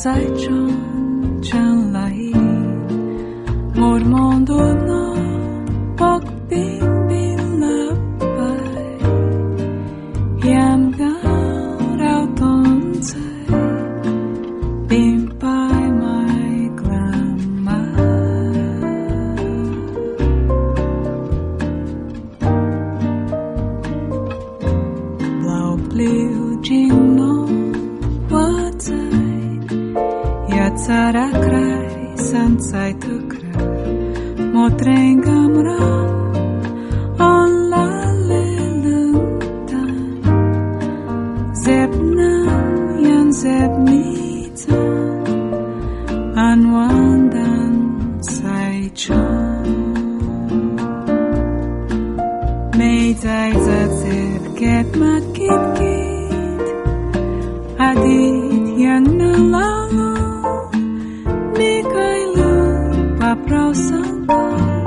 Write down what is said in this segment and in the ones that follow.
dạy cho chẳng lại một món đồ nó bóc bin bin lấp bay yam gao rao ton say bin by my grandma blau bliu jing no what Yatara kraj, sancaj tu kraj, motrengam ran, on la leluntan, zepnan yan zepnitan, anwandan sajchon. Meidai zazir get mat kit, adit yan nalalu. Prausangka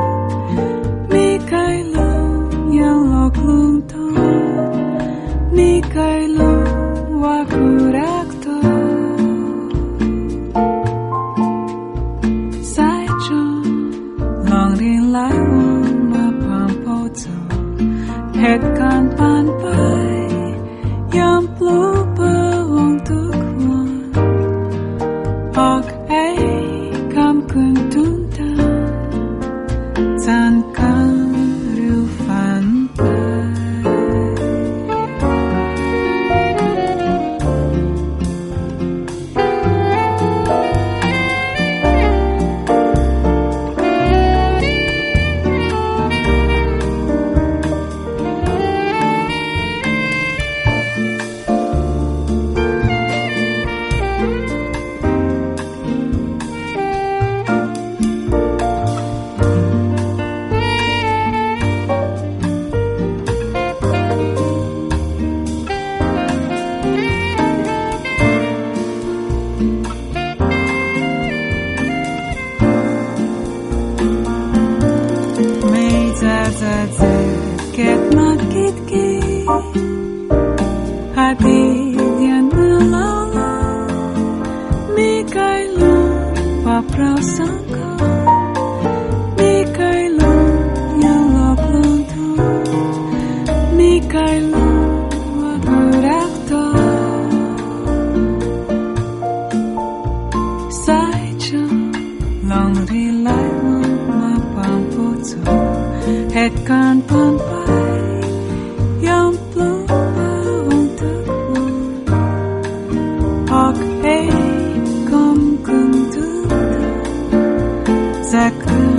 Mikailu yang loklunto Mikailu wakurakto Saicho Longrin lai won ma pampoto Hetkan panpai Yang plupa wong tukwan Ok kam kuntun Get mat kit hati dia nalala Mikailu paprasangka Mikailu yang loklunto Mikailu wakurakto Saicho longri lai ma pampoto Hetkan panpai yang plupa untukmu Ok kom kuntuta Zakra